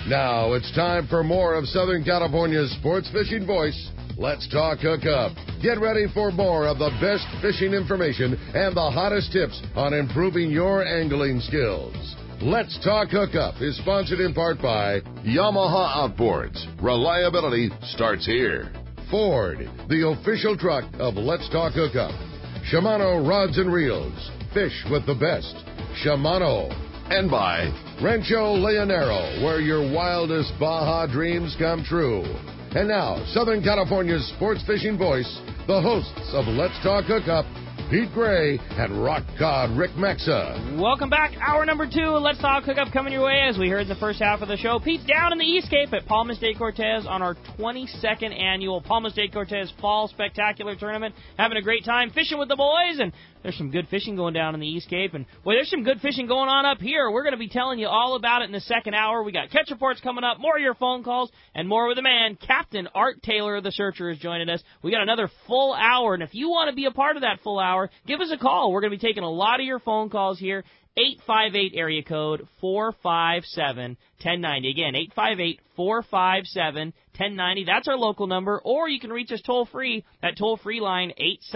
Now it's time for more of Southern California's sports fishing voice. Let's Talk Hookup. Get ready for more of the best fishing information and the hottest tips on improving your angling skills. Let's Talk Hookup is sponsored in part by Yamaha Outboards. Reliability starts here. Ford, the official truck of Let's Talk Hookup. Shimano Rods and Reels. Fish with the best. Shimano. And by Rancho Leonero, where your wildest Baja dreams come true. And now, Southern California's sports fishing voice, the hosts of Let's Talk Hookup, Pete Gray and Rock God Rick Maxa. Welcome back. Hour number 2 of Let's Talk Hookup coming your way. As we heard in the first half of the show, Pete's down in the East Cape at Palmas de Cortez on our 22nd annual Palmas de Cortez Fall Spectacular Tournament. Having a great time fishing with the boys, and there's some good fishing going down in the East Cape. And, boy, there's some good fishing going on up here. We're going to be telling you all about it in the second hour. We got catch reports coming up, more of your phone calls, and more with the man. Captain Art Taylor of the Searcher is joining us. We got another full hour, and if you want to be a part of that full hour, give us a call. We're going to be taking a lot of your phone calls here. 858 area code 457-1090. Again, 858-457-1090. That's our local number. Or you can reach us toll-free at toll-free line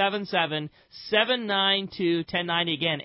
877-792-1090. Again,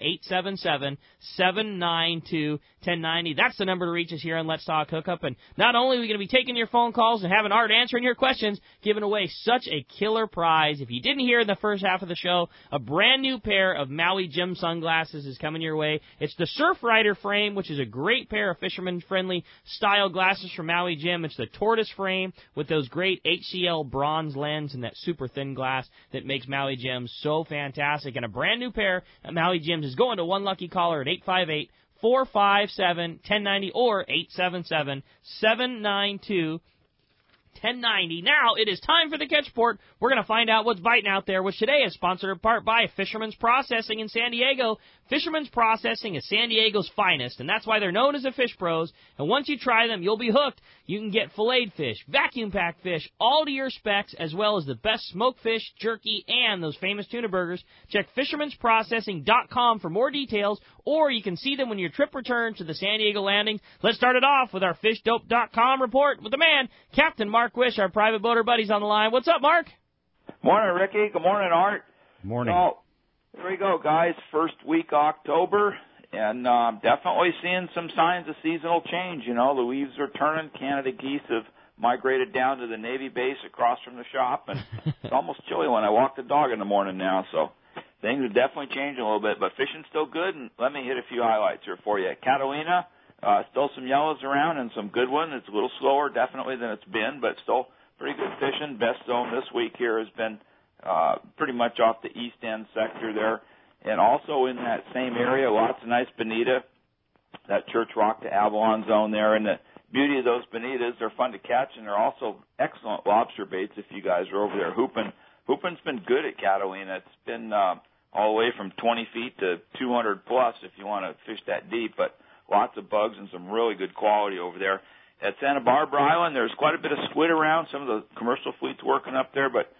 877-792-1090. That's the number to reach us here on Let's Talk Hookup. And not only are we going to be taking your phone calls and having Art answering your questions, giving away such a killer prize. If you didn't hear in the first half of the show, a brand new pair of Maui Jim sunglasses is coming your way. It's the Surf Rider frame, which is a great pair of fisherman-friendly style glasses from Maui Jim. It's the tortoise frame with those great HCL bronze lens and that super thin glass that makes Maui Jim so fantastic. And a brand new pair of Maui Jims is going to one lucky caller at 858-457-1090 or 877-792-1090. Now it is time for the catch report. We're going to find out what's biting out there, which today is sponsored in part by Fisherman's Processing in San Diego. Fisherman's Processing is San Diego's finest, and that's why they're known as the Fish Pros. And once you try them, you'll be hooked. You can get filleted fish, vacuum-packed fish, all to your specs, as well as the best smoked fish, jerky, and those famous tuna burgers. Check fishermansprocessing.com for more details, or you can see them when your trip returns to the San Diego landing. Let's start it off with our fishdope.com report with the man, Captain Mark Wish, our private boater buddies on the line. What's up, Mark? Morning, Ricky. Good morning, Art. Morning. So, here we go, guys. First week October, and definitely seeing some signs of seasonal change. You know, the leaves are turning. Canada geese have migrated down to the Navy base across from the shop, and it's almost chilly when I walk the dog in the morning now. So things are definitely changing a little bit, but fishing's still good. And let me hit a few highlights here for you. Catalina, still some yellows around and some good ones. It's a little slower, definitely, than it's been, but still pretty good fishing. Best zone this week here has been pretty much off the east end sector there. And also in that same area, lots of nice bonita, that Church Rock to Avalon zone there. And the beauty of those bonitas, they're fun to catch, and they're also excellent lobster baits if you guys are over there hooping. Hooping's been good at Catalina. It's been all the way from 20 feet to 200 plus if you want to fish that deep, but lots of bugs and some really good quality over there. At Santa Barbara Island, there's quite a bit of squid around. Some of the commercial fleet's working up there, but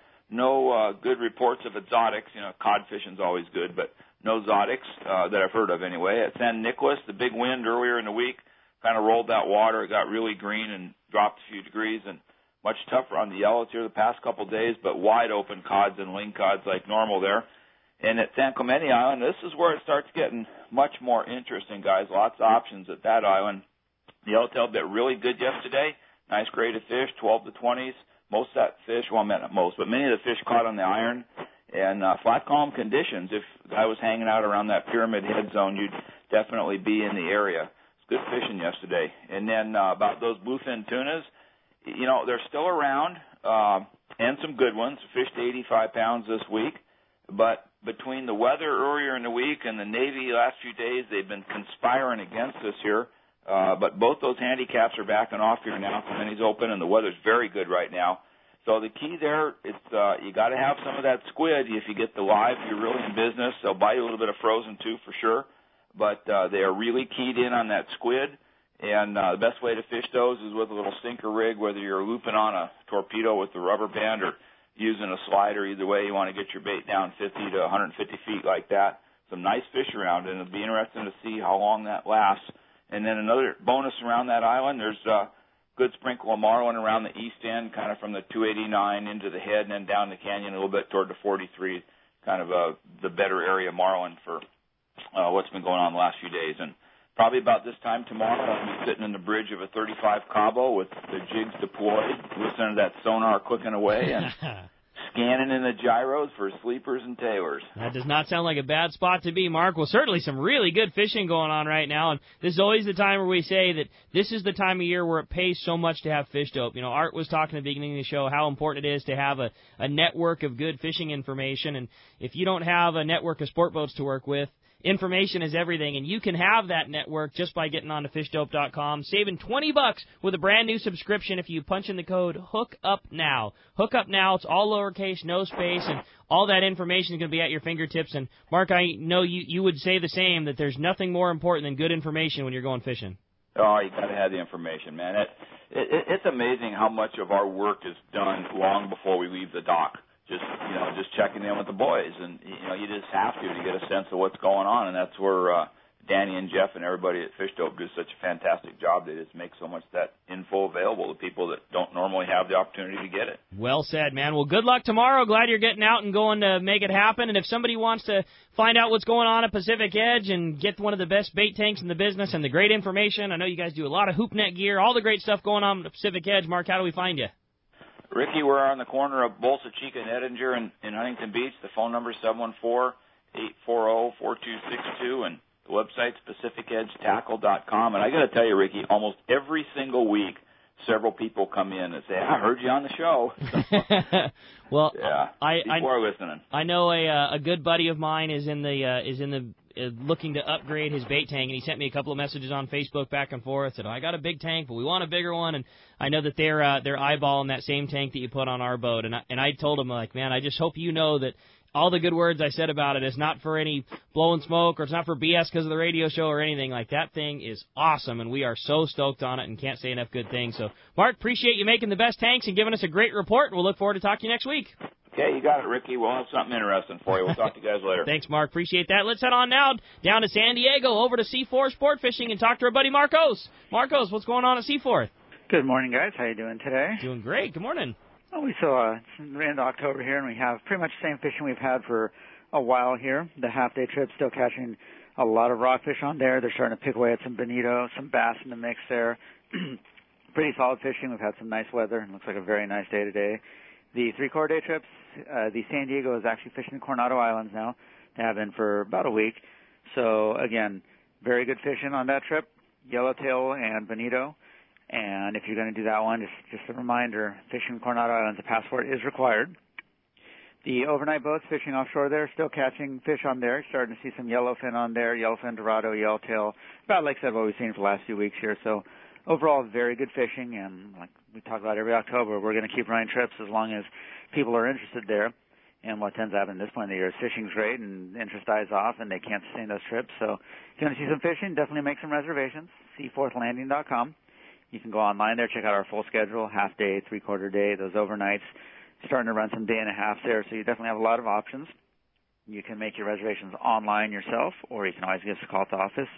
no good reports of exotics. You know, cod fishing's always good, but no exotics that I've heard of anyway. At San Nicolas, the big wind earlier in the week kind of rolled that water. It got really green and dropped a few degrees, and much tougher on the yellows here the past couple of days, but wide open cods and ling cods like normal there. And at San Clemente Island, this is where it starts getting much more interesting, guys. Lots of options at that island. The yellowtail bit really good yesterday. Nice grade of fish, 12 to 20s. Most of that fish, well, not most, but many of the fish caught on the iron. And flat calm conditions, if the guy was hanging out around that Pyramid Head zone, you'd definitely be in the area. It's good fishing yesterday. And then about those bluefin tunas, you know, they're still around, and some good ones. Fished 85 pounds this week. But between the weather earlier in the week and the Navy last few days, they've been conspiring against us here. But both those handicaps are backing off here now. Clemente's open, and the weather's very good right now. So the key there is you got to have some of that squid. If you get the live, you're really in business. They'll buy you a little bit of frozen, too, for sure. But they are really keyed in on that squid. And the best way to fish those is with a little sinker rig, whether you're looping on a torpedo with the rubber band or using a slider. Either way, you want to get your bait down 50 to 150 feet like that. Some nice fish around, and it'll be interesting to see how long that lasts. And then another bonus around that island, there's good sprinkle of marlin around the east end, kind of from the 289 into the head and then down the canyon a little bit toward the 43, kind of the better area marlin for what's been going on the last few days. And probably about this time tomorrow, I'll be sitting in the bridge of a 35 Cabo with the jigs deployed, listening to that sonar clicking away and scanning in the gyros for sleepers and tailors. That does not sound like a bad spot to be, Mark. Well, certainly some really good fishing going on right now, and this is always the time where we say that this is the time of year where it pays so much to have fish dope. You know, Art was talking at the beginning of the show how important it is to have a network of good fishing information, and if you don't have a network of sport boats to work with, information is everything, and you can have that network just by getting on to fishdope.com, saving $20 with a brand new subscription if you punch in the code HOOKUPNOW. Hook Up Now, it's all lowercase, no space, and all that information is going to be at your fingertips. And Mark, I know you would say the same, that there's nothing more important than good information when you're going fishing. Oh, you got to have the information, man. It's amazing how much of our work is done long before we leave the dock. Just checking in with the boys, and you just have to get a sense of what's going on, and that's where Danny and Jeff and everybody at Fish Dope do such a fantastic job. They just make so much of that info available to people that don't normally have the opportunity to get it. Well said, man. Well, good luck tomorrow. Glad you're getting out and going to make it happen. And if somebody wants to find out what's going on at Pacific Edge and get one of the best bait tanks in the business and the great information, I know you guys do a lot of hoop net gear, all the great stuff going on at Pacific Edge. Mark, how do we find you? Ricky, we're on the corner of Bolsa Chica and Edinger in Huntington Beach. The phone number is 714-840-4262, and the website's PacificEdgeTackle.com. And I got to tell you, Ricky, almost every single week, several people come in and say, "I heard you on the show." Well, yeah, people are listening. I know a good buddy of mine is in the looking to upgrade his bait tank, and he sent me a couple of messages on Facebook back and forth. Said, "I got a big tank, but we want a bigger one." And I know that they're eyeballing that same tank that you put on our boat. And I told him, like, man, I just hope you know that all the good words I said about it is not for any blowing smoke, or it's not for BS because of the radio show or anything. Like, that thing is awesome, and we are so stoked on it and can't say enough good things. So, Mark, appreciate you making the best tanks and giving us a great report. We'll look forward to talking to you next week. Okay, you got it, Ricky. We'll have something interesting for you. We'll talk to you guys later. Thanks, Mark. Appreciate that. Let's head on now down to San Diego, over to Seaforth Sport Fishing, and talk to our buddy Marcos. Marcos, what's going on at Seaforth? Good morning, guys. How you doing today? Doing great. Good morning. Well, it's the end of October here, and we have pretty much the same fishing we've had for a while here. The half-day trip, still catching a lot of rockfish on there. They're starting to pick away at some bonito, some bass in the mix there. Pretty solid fishing. We've had some nice weather. It looks like a very nice day today. The 3-quarter day trips, the San Diego is actually fishing the Coronado Islands now. They have been for about a week. So, again, very good fishing on that trip, yellowtail and bonito. And if you're going to do that one, just a reminder, fishing the Coronado Islands, a passport is required. The overnight boats fishing offshore there, still catching fish on there. Starting to see some yellowfin on there, yellowfin, dorado, yellowtail. About like I said, what we've seen for the last few weeks here. So overall, very good fishing. And like we talk about every October, we're going to keep running trips as long as people are interested there. And what tends to happen at this point of the year is fishing's great and interest dies off and they can't sustain those trips. So if you want to see some fishing, definitely make some reservations. Seaforthlanding.com. You can go online there, check out our full schedule, half day, 3-quarter day, those overnights. Starting to run some day and a half there, so you definitely have a lot of options. You can make your reservations online yourself, or you can always give us a call at the office,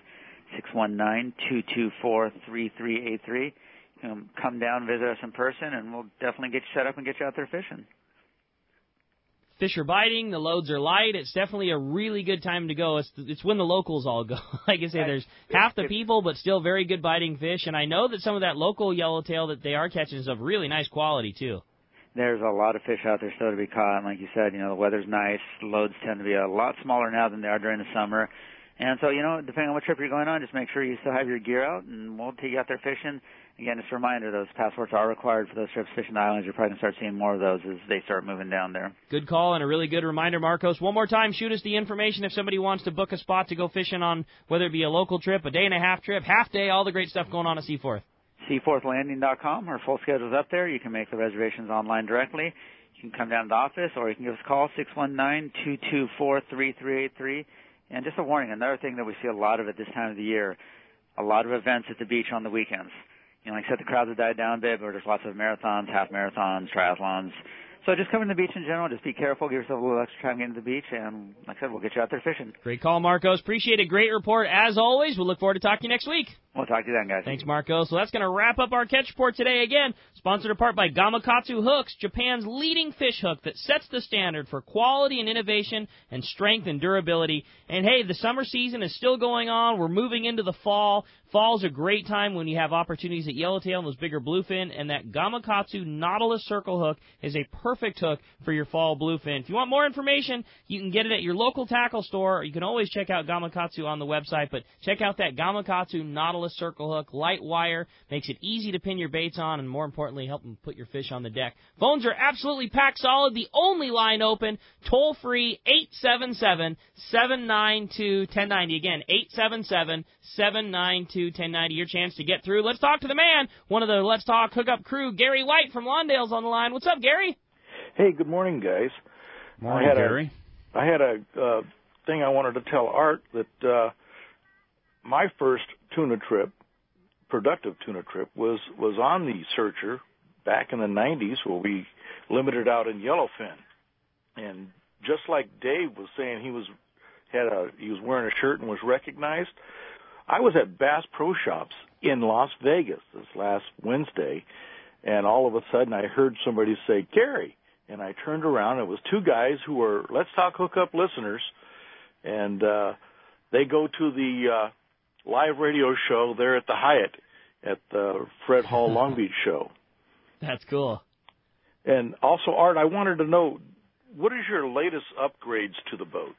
619-224-3383. Come down, visit us in person, and we'll definitely get you set up and get you out there fishing. Fish are biting, the loads are light. It's definitely a really good time to go. It's when the locals all go. Like I say, there's half the people, but still very good biting fish. And I know that some of that local yellowtail that they are catching is of really nice quality, too. There's a lot of fish out there still to be caught. And like you said, the weather's nice. Loads tend to be a lot smaller now than they are during the summer. And so, depending on what trip you're going on, just make sure you still have your gear out, and we'll take you out there fishing. Again, just a reminder, those passports are required for those trips fishing the islands. You're probably going to start seeing more of those as they start moving down there. Good call and a really good reminder, Marcos. One more time, shoot us the information if somebody wants to book a spot to go fishing on, whether it be a local trip, a day-and-a-half trip, half day, all the great stuff going on at Seaforth. Seaforthlanding.com. Our full schedule's up there. You can make the reservations online directly. You can come down to the office, or you can give us a call, 619-224-3383. And just a warning, another thing that we see a lot of at this time of the year, a lot of events at the beach on the weekends. Like I said, the crowds have died down a bit, but there's lots of marathons, half marathons, triathlons, So just coming to the beach in general, just be careful, give yourself a little extra time getting to the beach, and like I said, we'll get you out there fishing. Great call, Marcos. Appreciate it. Great report, as always. We'll look forward to talking to you next week. We'll talk to you then, guys. Thanks, Marcos. So that's going to wrap up our catch report today. Again, sponsored in part by Gamakatsu Hooks, Japan's leading fish hook that sets the standard for quality and innovation and strength and durability. And hey, the summer season is still going on. We're moving into the fall. Fall's a great time when you have opportunities at yellowtail and those bigger bluefin, and that Gamakatsu Nautilus Circle Hook is a perfect hook for your fall bluefin. If you want more information, you can get it at your local tackle store, or you can always check out Gamakatsu on the website, but check out that Gamakatsu Nautilus Circle Hook, light wire, makes it easy to pin your baits on, and more importantly, help them put your fish on the deck. Phones are absolutely packed solid, the only line open, toll-free, 877-792-1090. Again, 877-792-1090. Your chance to get through. Let's talk to the man, one of the Let's Talk Hookup crew, Gary White from Lawndale's on the line. What's up, Gary? Hey, good morning, guys. Morning, Gary. I had a thing I wanted to tell Art that my first tuna trip, productive tuna trip, was on the Searcher back in the 90s where we limited out in yellowfin. And just like Dave was saying, he was wearing a shirt and was recognized. I was at Bass Pro Shops in Las Vegas this last Wednesday, and all of a sudden I heard somebody say, Gary. And I turned around. It was two guys who were Let's Talk Hookup listeners, and they go to the live radio show there at the Hyatt at the Fred Hall Long Beach show. That's cool. And also, Art, I wanted to know, what is your latest upgrades to the boat?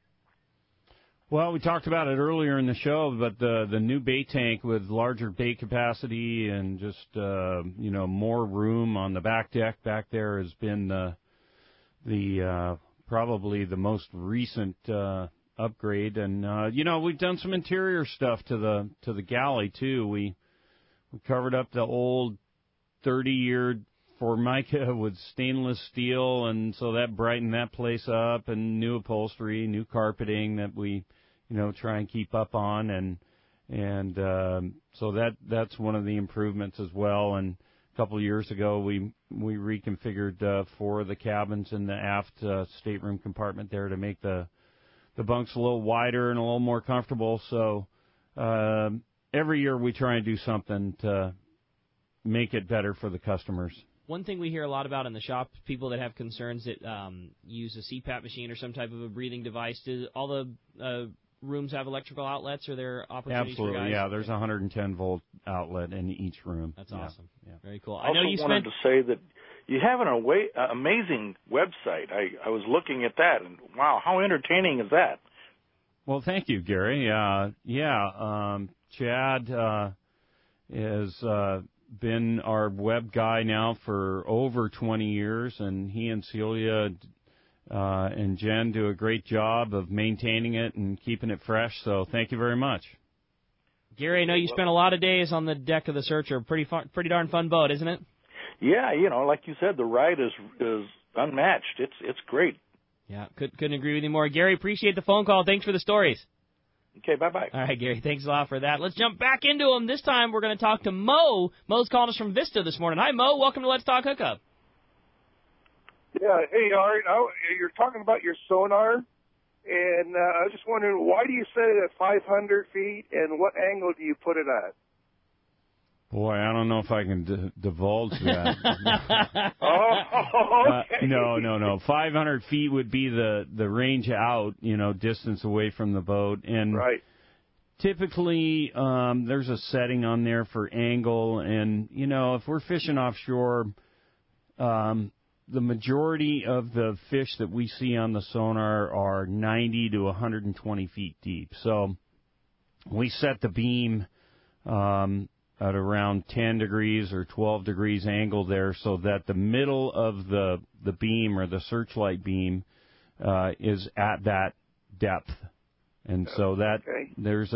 Well, we talked about it earlier in the show, but the new bait tank with larger bait capacity and just more room on the back deck back there has been the probably the most recent upgrade. And we've done some interior stuff to the galley too. We covered up the old 30-year Formica with stainless steel, and so that brightened that place up, and new upholstery, new carpeting that we try and keep up on, and so that's one of the improvements as well. And a couple of years ago, we reconfigured 4 of the cabins in the aft stateroom compartment there to make the bunks a little wider and a little more comfortable. So every year we try and do something to make it better for the customers. One thing we hear a lot about in the shop, people that have concerns that use a CPAP machine or some type of a breathing device. Do all the rooms have electrical outlets, or there opportunities Absolutely, for guys? yeah. There's a 110-volt outlet in each room. That's awesome. Yeah. Very cool. I wanted to say that you have an amazing website. I was looking at that, and wow, how entertaining is that? Well, thank you, Gary. Chad has been our web guy now for over 20 years, and he and Celia and Jen do a great job of maintaining it and keeping it fresh, so thank you very much. Gary, I know you spent a lot of days on the deck of the Searcher. Pretty darn fun boat, isn't it? Yeah, like you said, the ride is unmatched. It's great. Yeah, couldn't agree with you more. Gary, appreciate the phone call. Thanks for the stories. Okay, bye-bye. All right, Gary, thanks a lot for that. Let's jump back into them. This time we're going to talk to Mo. Mo's calling us from Vista this morning. Hi, Mo. Welcome to Let's Talk Hookup. Yeah, hey, Art, you're talking about your sonar, and I was just wondering, why do you set it at 500 feet, and what angle do you put it at? Boy, I don't know if I can divulge that. Okay. No. 500 feet would be the range out, distance away from the boat. And right. Typically, there's a setting on there for angle. And, if we're fishing offshore, the majority of the fish that we see on the sonar are 90 to 120 feet deep. So we set the beam at around 10 degrees or 12 degrees angle there so that the middle of the beam or the searchlight beam is at that depth. And so that there's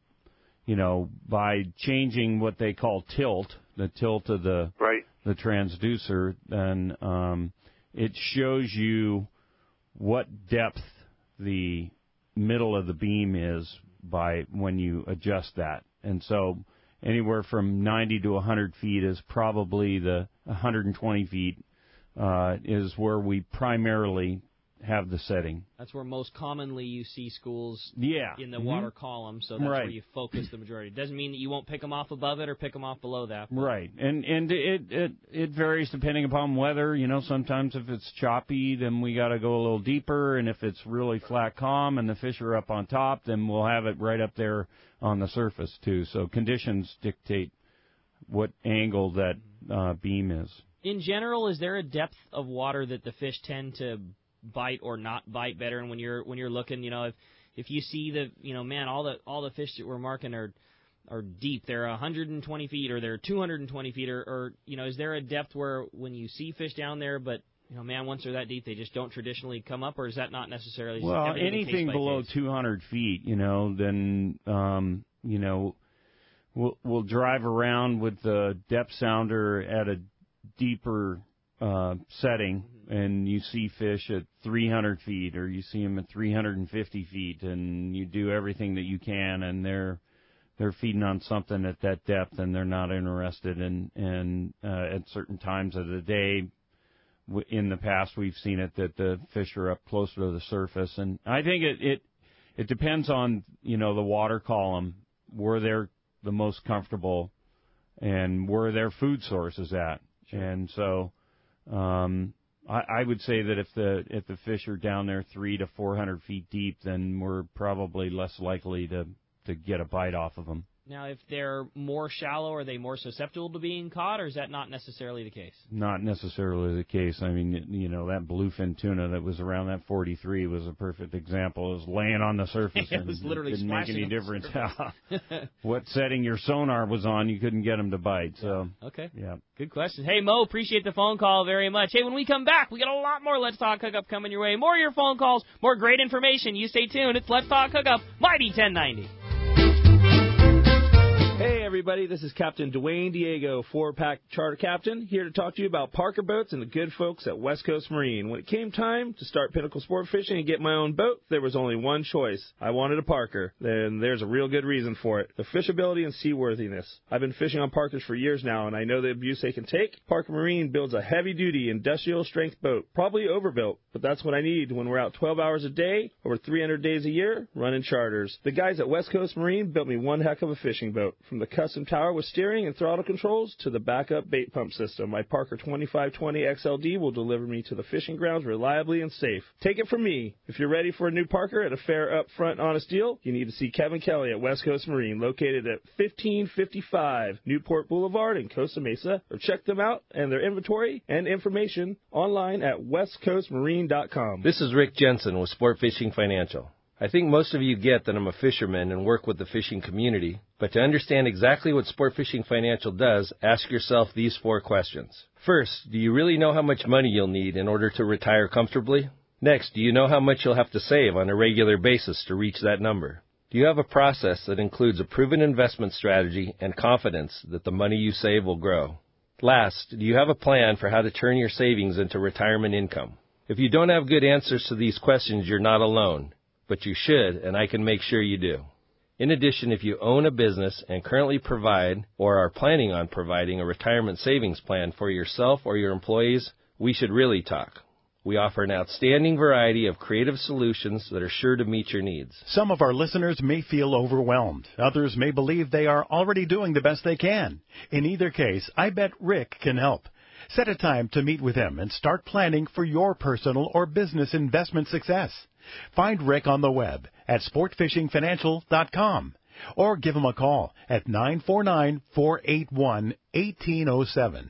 by changing what they call the tilt of the transducer, then it shows you what depth the middle of the beam is by when you adjust that. And so anywhere from 90 to 100 feet is probably the 120 feet is where we primarily have the setting. That's where most commonly you see schools in the Mm-hmm. water column, so that's where you focus the majority. It doesn't mean that you won't pick them off above it or pick them off below that. Right, and it varies depending upon weather. You know, sometimes if it's choppy, then we got to go a little deeper, and if it's really flat calm and the fish are up on top, then we'll have it right up there on the surface too. So conditions dictate what angle that beam is. In general, is there a depth of water that the fish tend to bite or not bite better? And when you're looking, you know, if you see all the fish that we're marking are deep, they're 120 feet or they're 220 feet, or you know, is there a depth where when you see fish down there, but you know, man, once they're that deep, they just don't traditionally come up, or is that not necessarily? Well, anything below 200 feet, you know, then you know, we'll drive around with the depth sounder at a deeper setting, and you see fish at 300 feet, or you see them at 350 feet, and you do everything that you can, and they're feeding on something at that depth, and they're not interested in at certain times of the day. In the past, we've seen it that the fish are up closer to the surface, and I think it depends on, you know, the water column, where they're the most comfortable and where their food source is at. Sure. And so I would say that if the fish are down there 300 to 400 feet deep, then we're probably less likely to get a bite off of them. Now, if they're more shallow, are they more susceptible to being caught, or is that not necessarily the case? Not necessarily the case. I mean, you know, that bluefin tuna that was around that 43 was a perfect example. It was laying on the surface. It was literally didn't make any on difference the what setting your sonar was on. You couldn't get them to bite. So okay, yeah, good question. Hey, Mo, appreciate the phone call very much. Hey, when we come back, we got a lot more Let's Talk Hookup coming your way. More of your phone calls, more great information. You stay tuned. It's Let's Talk Hookup, Mighty 1090. Hey everybody, this is Captain Dwayne Diego, 4-pack charter captain, here to talk to you about Parker Boats and the good folks at West Coast Marine. When it came time to start Pinnacle Sport Fishing and get my own boat, there was only one choice. I wanted a Parker, and there's a real good reason for it. The fishability and seaworthiness. I've been fishing on Parkers for years now, and I know the abuse they can take. Parker Marine builds a heavy-duty, industrial-strength boat, probably overbuilt, but that's what I need when we're out 12 hours a day, over 300 days a year, running charters. The guys at West Coast Marine built me one heck of a fishing boat. From the custom tower with steering and throttle controls to the backup bait pump system, my Parker 2520 XLD will deliver me to the fishing grounds reliably and safe. Take it from me. If you're ready for a new Parker at a fair, upfront, honest deal, you need to see Kevin Kelly at West Coast Marine, located at 1555 Newport Boulevard in Costa Mesa, or check them out and their inventory and information online at westcoastmarine.com. This is Rick Jensen with Sport Fishing Financial. I think most of you get that I'm a fisherman and work with the fishing community, but to understand exactly what Sport Fishing Financial does, ask yourself these 4 questions. First, do you really know how much money you'll need in order to retire comfortably? Next, do you know how much you'll have to save on a regular basis to reach that number? Do you have a process that includes a proven investment strategy and confidence that the money you save will grow? Last, do you have a plan for how to turn your savings into retirement income? If you don't have good answers to these questions, you're not alone. But you should, and I can make sure you do. In addition, if you own a business and currently provide or are planning on providing a retirement savings plan for yourself or your employees, we should really talk. We offer an outstanding variety of creative solutions that are sure to meet your needs. Some of our listeners may feel overwhelmed. Others may believe they are already doing the best they can. In either case, I bet Rick can help. Set a time to meet with him and start planning for your personal or business investment success. Find Rick on the web at sportfishingfinancial.com or give him a call at 949-481-1807.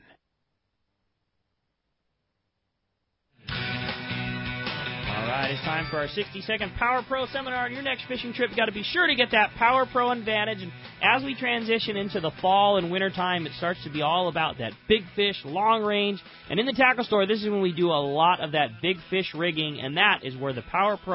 All right, it's time for our 60-second Power Pro seminar. On your next fishing trip, you got to be sure to get that Power Pro advantage. And as we transition into the fall and winter time, it starts to be all about that big fish, long range. And in the tackle store, this is when we do a lot of that big fish rigging, and that is where the Power Pro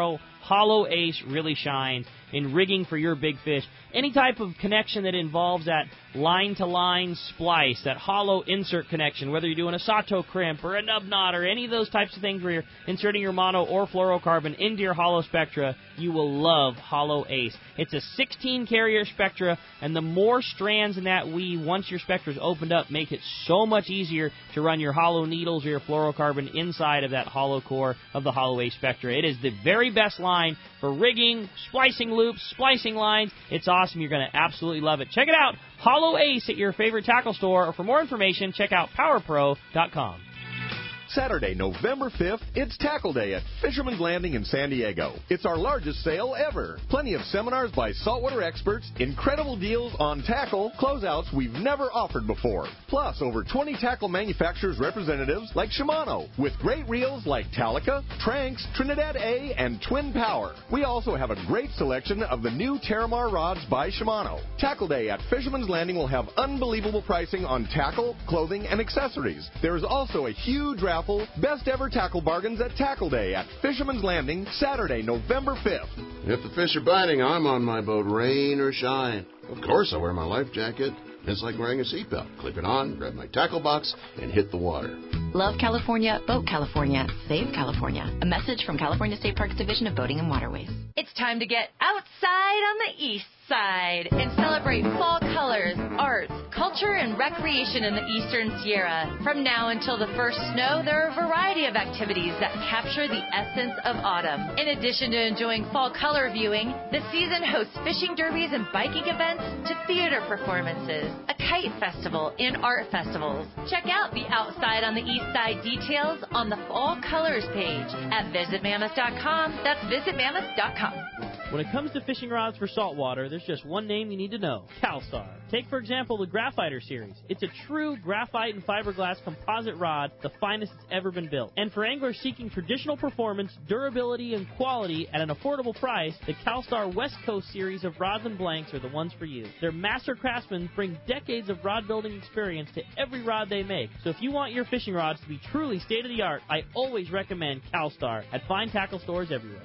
Hollow Ace really shines in rigging for your big fish. Any type of connection that involves that line-to-line splice, that hollow insert connection, whether you're doing a Sato crimp or a nub knot or any of those types of things where you're inserting your mono or fluorocarbon into your hollow spectra, you will love Hollow Ace. It's a 16-carrier spectra, and the more strands in that weave, once your spectra's opened up, make it so much easier to run your hollow needles or your fluorocarbon inside of that hollow core of the Hollow Ace spectra. It is the very best line for rigging, splicing loops, splicing lines. It's awesome. You're going to absolutely love it. Check it out, Hollow Ace, at your favorite tackle store, or for more information, check out PowerPro.com. Saturday, November 5th, it's Tackle Day at Fisherman's Landing in San Diego. It's our largest sale ever. Plenty of seminars by saltwater experts, incredible deals on tackle, closeouts we've never offered before. Plus, over 20 tackle manufacturers representatives like Shimano, with great reels like Talica, Tranx, Trinidad A, and Twin Power. We also have a great selection of the new Terramar rods by Shimano. Tackle Day at Fisherman's Landing will have unbelievable pricing on tackle, clothing, and accessories. There is also a huge raffle, best ever tackle bargains at Tackle Day at Fisherman's Landing, Saturday, November 5th. If the fish are biting, I'm on my boat, rain or shine. Of course, I wear my life jacket. It's like wearing a seatbelt. Clip it on, grab my tackle box, and hit the water. Love California, vote California, save California. A message from California State Parks Division of Boating and Waterways. It's time to get outside on the east side and celebrate fall colors, arts, culture, and recreation in the Eastern Sierra. From now until the first snow, there are a variety of activities that capture the essence of autumn. In addition to enjoying fall color viewing, the season hosts fishing derbies and biking events to theater performances, a kite festival, and art festivals. Check out the Outside on the East Side details on the Fall Colors page at visitmammoth.com. That's visitmammoth.com. When it comes to fishing rods for saltwater, there's just one name you need to know, CalStar. Take, for example, the Graphiter series. It's a true graphite and fiberglass composite rod, the finest it's ever been built. And for anglers seeking traditional performance, durability, and quality at an affordable price, the CalStar West Coast series of rods and blanks are the ones for you. Their master craftsmen bring decades of rod building experience to every rod they make. So if you want your fishing rods to be truly state-of-the-art, I always recommend CalStar at fine tackle stores everywhere.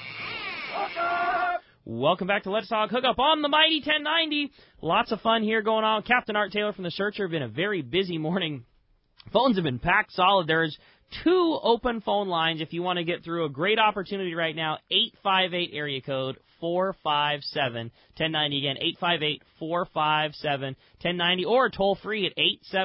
Welcome back to Let's Talk Hookup on the Mighty 1090. Lots of fun here going on. Captain Art Taylor from The Searcher. Been a very busy morning. Phones have been packed solid. There's 2 open phone lines if you want to get through. A great opportunity right now. 858 area code 457-1090. Again, 858-457-1090, or toll free at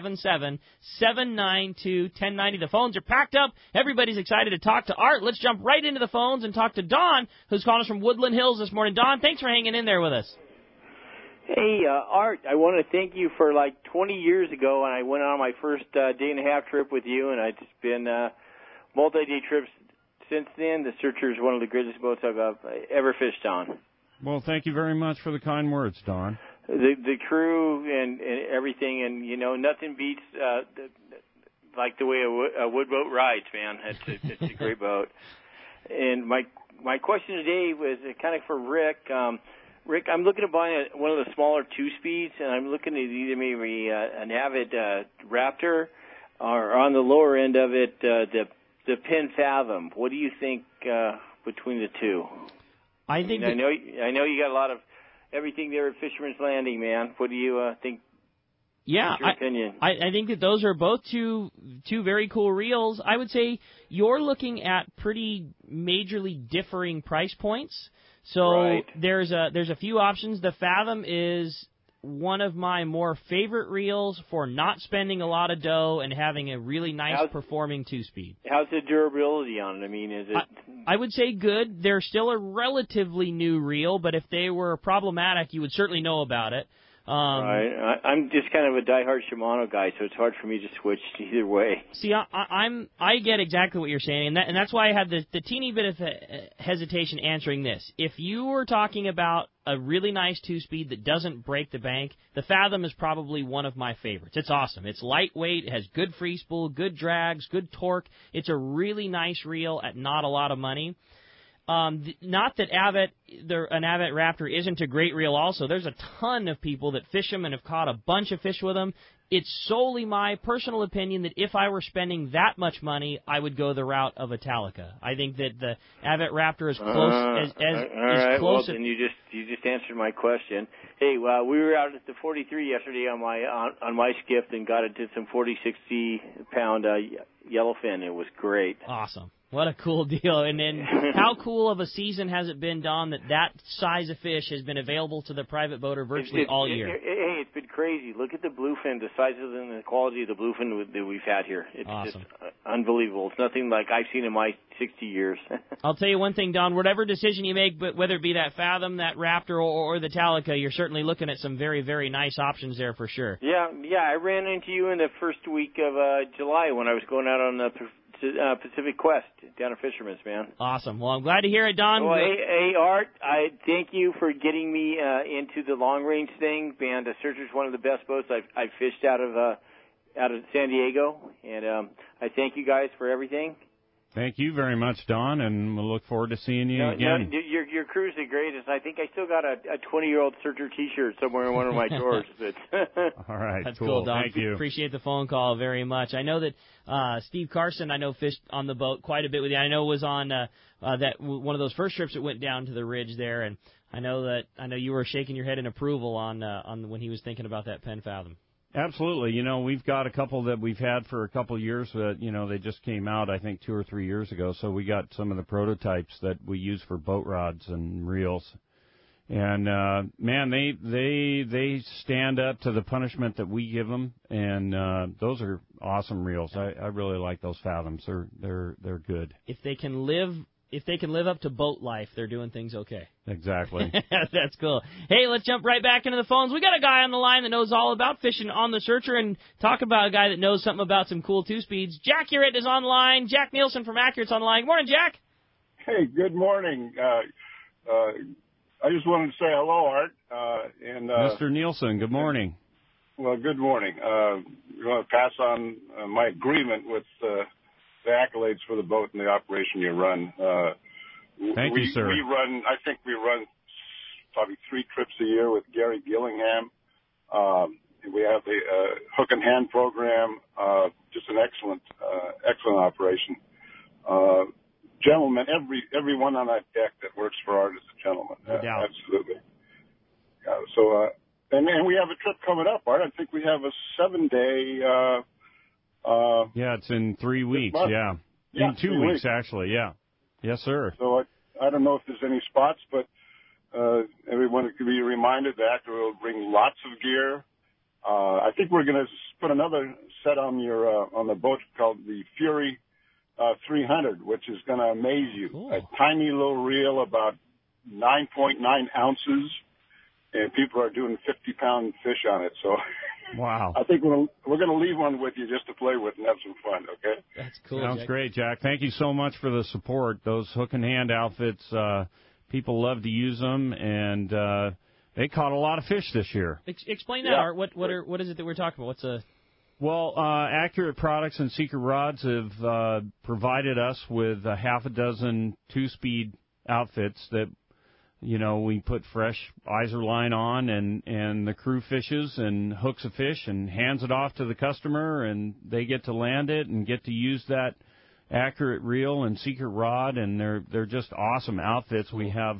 877-792-1090. The phones are packed up. Everybody's excited to talk to Art. Let's jump right into the phones and talk to Don, who's calling us from Woodland Hills this morning. Don, thanks for hanging in there with us. Hey, Art, I want to thank you for 20 years ago, and I went on my first day and a half trip with you, and it's been multi-day trips since then. The Searcher is one of the greatest boats I've ever fished on. Well, thank you very much for the kind words, Don. The crew and everything, and, nothing beats like the way a wood boat rides, man. It's a great boat. And my question today was kind of for Rick. Rick, I'm looking to buy one of the smaller 2-speeds, and I'm looking at either maybe an Avid Raptor or on the lower end of it, the Penn Fathom. What do you think between the two? I know you got a lot of everything there at Fisherman's Landing, man. What do you think? Yeah, what's your opinion? I think that those are both two very cool reels. I would say you're looking at pretty majorly differing price points. So right. There's a few options. The Fathom is one of my more favorite reels for not spending a lot of dough and having a really nice performing 2-speed. How's the durability on it? I mean, is it? I would say good. They're still a relatively new reel, but if they were problematic, you would certainly know about it. Right. I'm just kind of a diehard Shimano guy, so it's hard for me to switch either way. See, I get exactly what you're saying, and that's why I had the teeny bit of hesitation answering this. If you were talking about a really nice 2-speed that doesn't break the bank, the Fathom is probably one of my favorites. It's awesome. It's lightweight, it has good free spool, good drags, good torque. It's a really nice reel at not a lot of money. Not that an Avid Raptor isn't a great reel also. There's a ton of people that fish them and have caught a bunch of fish with them. it's solely my personal opinion that if I were spending that much money, I would go the route of Italica. I think that the Avett Raptor is close all right. close. Well, then you just answered my question. Hey, we were out at the 43 yesterday on my skiff and got into some 40-60 pound yellowfin. It was great. Awesome. What a cool deal. And then how cool of a season has it been, Don, that size of fish has been available to the private boater virtually all year? Hey, it's been crazy. Look at the bluefin, the size of and the quality of the bluefin that we've had here. It's awesome. Just unbelievable. It's nothing like I've seen in my 60 years. I'll tell you one thing, Don, whatever decision you make, but whether it be that Fathom, that Raptor, or the Italica, you're certainly looking at some very, very nice options there for sure. Yeah, I ran into you in the first week of July when I was going out on the Pacific Quest down at Fisherman's, man. Awesome. Well, I'm glad to hear it, Don. Well, hey, Art, I thank you for getting me into the long range thing. Man, the Searcher's one of the best boats I've fished out of San Diego, and I thank you guys for everything. Thank you very much, Don, and we'll look forward to seeing you again. No, your crew's the greatest. I think I still got a 20-year-old Searcher T-shirt somewhere in one of my drawers. All right, that's cool, Don. Thank you. Appreciate the phone call very much. I know that Steve Carson, fished on the boat quite a bit with you. I know was on that one of those first trips that went down to the ridge there, and I know you were shaking your head in approval on when he was thinking about that Penn Fathom. Absolutely. We've got a couple that we've had for a couple of years that, they just came out, I think, 2 or 3 years ago. So we got some of the prototypes that we use for boat rods and reels. And, man, they stand up to the punishment that we give them. And those are awesome reels. I really like those Fathoms. They're good. If they can live up to boat life, they're doing things okay. Exactly. That's cool. Hey, let's jump right back into the phones. We got a guy on the line that knows all about fishing on the Searcher, and talk about a guy that knows something about some cool two-speeds. Jack Urett is on the line. Jack Nielsen from Accurate's on the line. Good morning, Jack. Hey, good morning. I just wanted to say hello, Art. Mr. Nielsen, good morning. Well, good morning. I want to pass on my agreement with the accolades for the boat and the operation you run. Thank you, sir. I think we run probably 3 trips a year with Gary Gillingham. We have the hook and hand program, just an excellent operation. Gentlemen, everyone on that deck that works for Art is a gentleman. No doubt. Absolutely. And we have a trip coming up, Art. I think we have a 7-day. Yeah, it's in 3 weeks. Yeah. In 2 weeks, actually. Yeah. Yes, sir. So I don't know if there's any spots, but everyone could be reminded that we'll bring lots of gear. I think we're going to put another set on the boat called the Fury 300, which is going to amaze you. Cool. A tiny little reel, about 9.9 ounces, and people are doing 50-pound fish on it. So. Wow. I think we're going to leave one with you just to play with and have some fun, okay? That's cool. Sounds Jack. great, Jack. Thank you so much for the support. Those hook and hand outfits, people love to use them, and they caught a lot of fish this year. Explain that, Art. What is it that we're talking about? Well, Accurate Products and Secret Rods have provided us with a half a dozen 2-speed outfits that, we put fresh Iser line on, and the crew fishes and hooks a fish and hands it off to the customer, and they get to land it and get to use that Accurate reel and Secret rod, and they're just awesome outfits. We have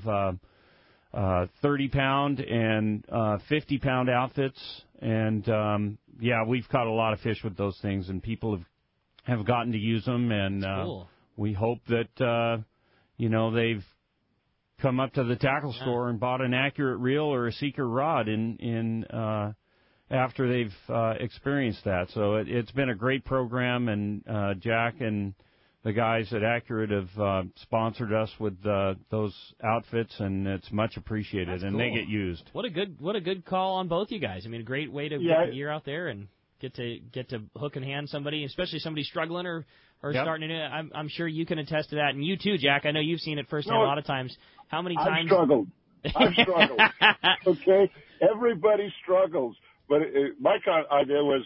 30-pound and 50-pound outfits, and we've caught a lot of fish with those things, and people have gotten to use them, and cool. We hope that they've come up to the tackle store and bought an Accurate reel or a Secret rod in after they've experienced that. So it's been a great program, and Jack and the guys at Accurate have sponsored us with those outfits, and it's much appreciated. That's and cool. They get used. What a good call on both you guys. I mean, a great way to get the gear out there and get to hook and hand somebody, especially somebody struggling or starting to do it. I'm sure you can attest to that, and you too, Jack. I know you've seen it firsthand a lot of times. How many times? I've struggled. Okay, everybody struggles, but my idea was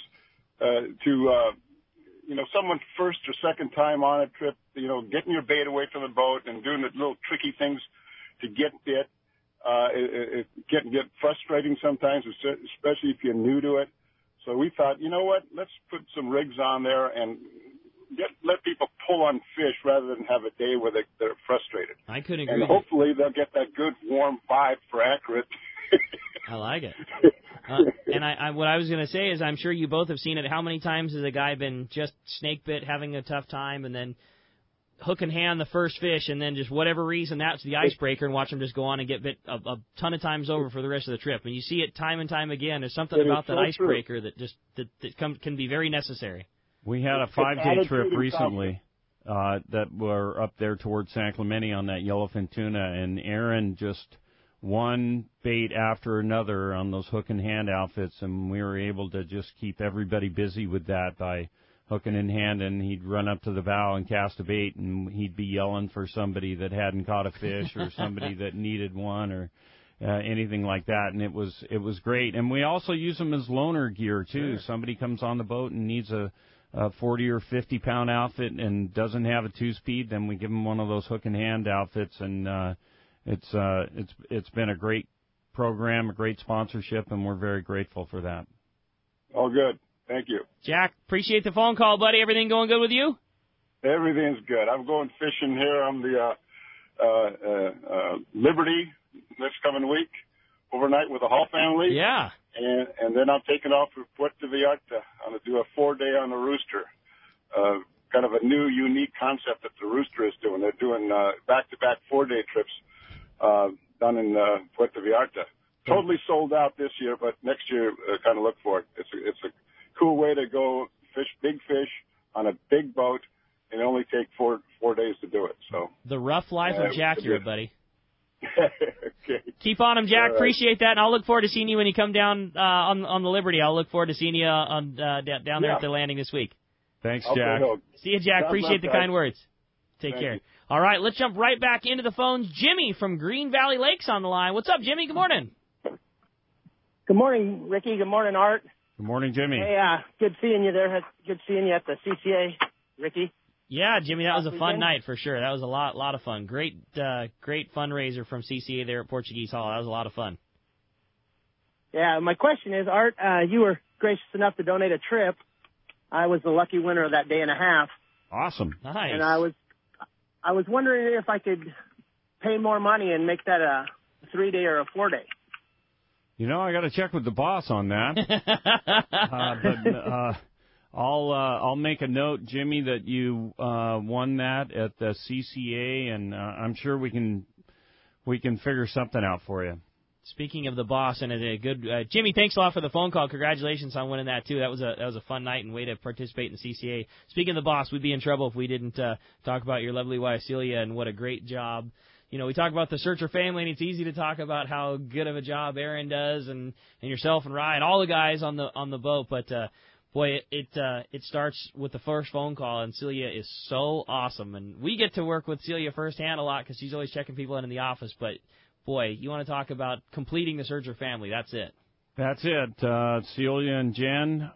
someone first or second time on a trip, getting your bait away from the boat and doing the little tricky things to get bit. It can get frustrating sometimes, especially if you're new to it. So we thought, you know what? Let's put some rigs on there and let people pull on fish rather than have a day where they're frustrated. I couldn't agree. And hopefully they'll get that good warm vibe for accurate. I like it. And what I was going to say is I'm sure you both have seen it. How many times has a guy been just snake bit, having a tough time, and then hook and hand the first fish, and then just whatever reason that's the icebreaker, and watch him just go on and get bit a ton of times over for the rest of the trip. And you see it time and time again. There's something about that icebreaker that can be very necessary. We had a 5-day trip recently that were up there towards San Clemente on that yellowfin tuna, and Aaron just one bait after another on those hook and hand outfits, and we were able to just keep everybody busy with that by hooking in hand, and he'd run up to the bow and cast a bait, and he'd be yelling for somebody that hadn't caught a fish or somebody that needed one or anything like that, and it was great. And we also use them as loaner gear too. Sure. Somebody comes on the boat and needs a 40 or 50 pound outfit and doesn't have a 2-speed, then we give them one of those hook and hand outfits, and it's been a great program, a great sponsorship, and we're very grateful for that. All good. Thank you. Jack, appreciate the phone call, buddy. Everything going good with you? Everything's good. I'm going fishing here on the Liberty this coming week, overnight with the Hall family. Yeah. And then I'm taking off for Puerto Vallarta. I'm going to do a 4-day on the Rooster. Kind of a new, unique concept that the Rooster is doing. They're doing back-to-back 4-day trips down in Puerto Vallarta. Totally sold out this year, but next year, kind of look for it. It's a cool way to go fish big fish on a big boat, and only take four days to do it. So the rough life of Jack here, buddy. Okay. Keep on him, Jack. Right. Appreciate that, and I'll look forward to seeing you when you come down on the Liberty. I'll look forward to seeing you down there at the landing this week. Thanks, Jack. See you, Jack. Appreciate the kind words. Take care. All right, let's jump right back into the phones. Jimmy from Green Valley Lakes on the line. What's up, Jimmy? Good morning. Good morning, Ricky. Good morning, Art. Good morning, Jimmy. Hey, good seeing you there. Good seeing you at the CCA, Ricky. Yeah, Jimmy, that was a fun night for sure. That was a lot of fun. Great fundraiser from CCA there at Portuguese Hall. That was a lot of fun. Yeah, my question is, Art, you were gracious enough to donate a trip. I was the lucky winner of that day and a half. Awesome. Nice. And I was wondering if I could pay more money and make that a 3-day or a 4-day. You know, I got to check with the boss on that. I'll make a note, Jimmy, that you won that at the CCA, and I'm sure we can figure something out for you. Speaking of the boss, and a good Jimmy, thanks a lot for the phone call. Congratulations on winning that too. That was a fun night and way to participate in the CCA. Speaking of the boss, we'd be in trouble if we didn't talk about your lovely wife Celia and what a great job. You know, we talk about the Searcher family, and it's easy to talk about how good of a job Aaron does, and yourself and Ryan, all the guys on the boat. But boy, it starts with the first phone call, and Celia is so awesome, and we get to work with Celia firsthand a lot because she's always checking people in the office. But boy, you want to talk about completing the Searcher family? That's it. That's it. Celia and Jen.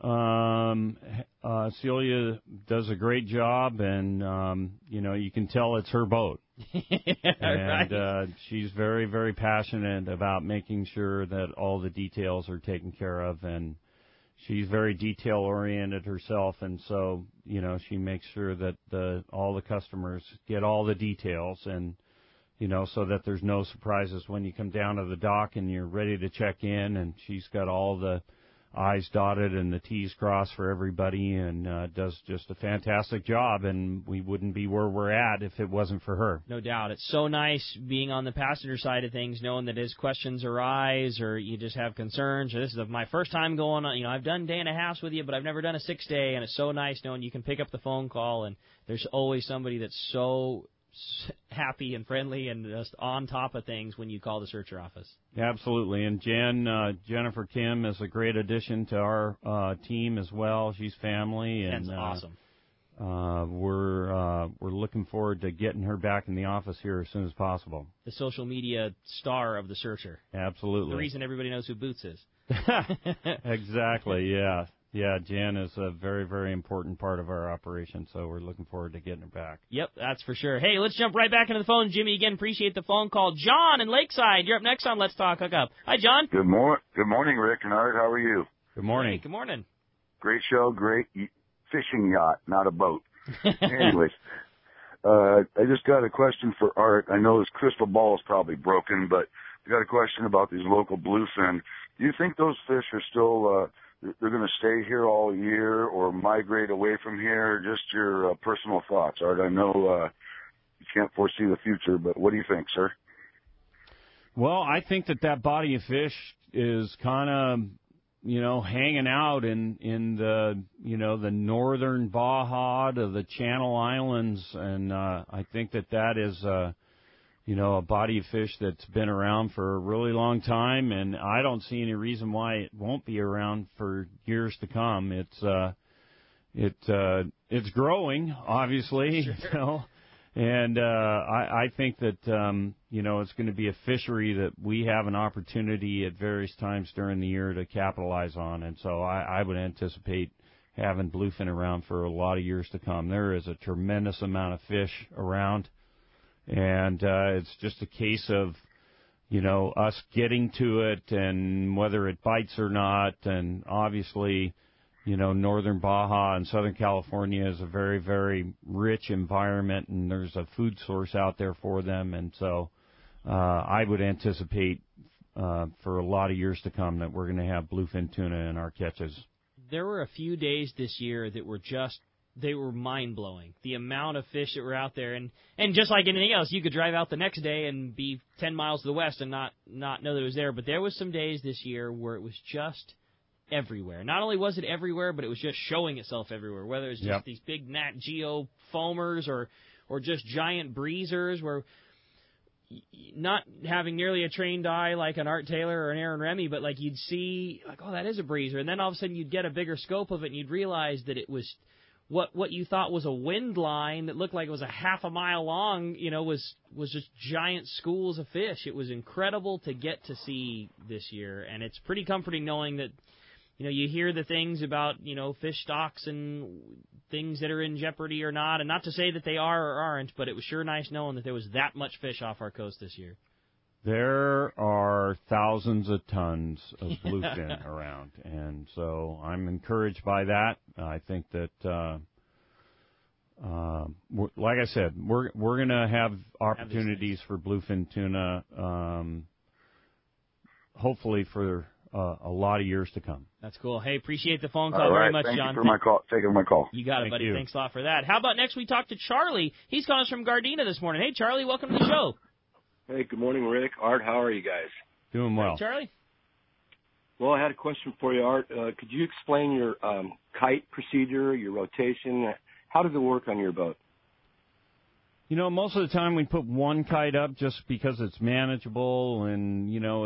Celia does a great job, and you can tell it's her boat. And right. She's very, very passionate about making sure that all the details are taken care of, and she's very detail-oriented herself, and so, she makes sure that all the customers get all the details, and, so that there's no surprises when you come down to the dock and you're ready to check in, and she's got all the I's dotted and the T's crossed for everybody, and does just a fantastic job, and we wouldn't be where we're at if it wasn't for her. No doubt. It's so nice being on the passenger side of things, knowing that as questions arise or you just have concerns, or this is my first time going on, I've done day and a half with you, but I've never done a 6-day, and it's so nice knowing you can pick up the phone call, and there's always somebody that's so happy and friendly and just on top of things when you call the Searcher office. Absolutely. And Jennifer Kim is a great addition to our team as well. She's family, and that's awesome. We're looking forward to getting her back in the office here as soon as possible. The social media star of the Searcher. Absolutely. The reason everybody knows who Boots is. Exactly, yeah. Yeah, Jan is a very, very important part of our operation, so we're looking forward to getting her back. Yep, that's for sure. Hey, let's jump right back into the phone. Jimmy, again, appreciate the phone call. John in Lakeside, you're up next on Let's Talk Hookup. Hi, John. Good morning, Rick and Art. How are you? Good morning. Hey, good morning. Great show, great fishing yacht, not a boat. Anyways, I just got a question for Art. I know his crystal ball is probably broken, but I got a question about these local bluefin. Do you think those fish are still, they're going to stay here all year or migrate away from here? Just your personal thoughts, Art. I know you can't foresee the future, but what do you think, sir? Well, I think that body of fish is kind of, hanging out in the, the northern Baja to the Channel Islands, and I think that is, a body of fish that's been around for a really long time, and I don't see any reason why it won't be around for years to come. It's growing, obviously, Sure. And I think that, it's going to be a fishery that we have an opportunity at various times during the year to capitalize on. And so I would anticipate having bluefin around for a lot of years to come. There is a tremendous amount of fish around, and it's just a case of, us getting to it and whether it bites or not. And obviously, northern Baja and Southern California is a very, very rich environment, and there's a food source out there for them. And so I would anticipate for a lot of years to come that we're going to have bluefin tuna in our catches. There were a few days this year that were they were mind-blowing. The amount of fish that were out there. And just like anything else, you could drive out the next day and be 10 miles to the west and not know that it was there. But there was some days this year where it was just everywhere. Not only was it everywhere, but it was just showing itself everywhere, whether it's just these big Nat Geo foamers or just giant breezers, where not having nearly a trained eye like an Art Taylor or an Aaron Remy, but like you'd see, like, oh, that is a breezer. And then all of a sudden you'd get a bigger scope of it, and you'd realize that it was what you thought was a wind line that looked like it was a half a mile long, was just giant schools of fish. It was incredible to get to see this year, and it's pretty comforting knowing that, you hear the things about, fish stocks and things that are in jeopardy or not, and not to say that they are or aren't, but it was sure nice knowing that there was that much fish off our coast this year. There are thousands of tons of bluefin around, and so I'm encouraged by that. I think that, like I said, we're going to have opportunities for bluefin tuna, hopefully for a lot of years to come. That's cool. Hey, appreciate the phone call very much, Thank John. you for taking my call. You got it, buddy. you. Thanks a lot for that. How about next we talk to Charlie? He's calling us from Gardena this morning. Hey, Charlie, welcome to the show. Hey, good morning, Rick. Art, how are you guys? Doing well. Hey, Charlie? Well, I had a question for you, Art. Could you explain your kite procedure, your rotation? How does it work on your boat? Most of the time we put one kite up just because it's manageable, and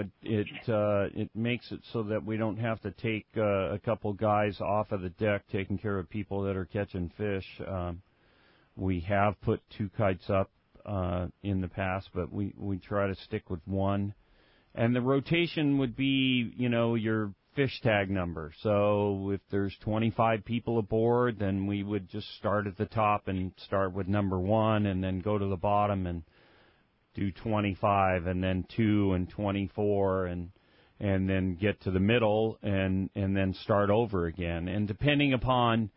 it makes it so that we don't have to take a couple guys off of the deck taking care of people that are catching fish. We have put two kites up in the past, but we try to stick with one. And the rotation would be, your fish tag number. So if there's 25 people aboard, then we would just start at the top and start with number 1 and then go to the bottom and do 25 and then 2 and 24 and then get to the middle and then start over again. And depending upon,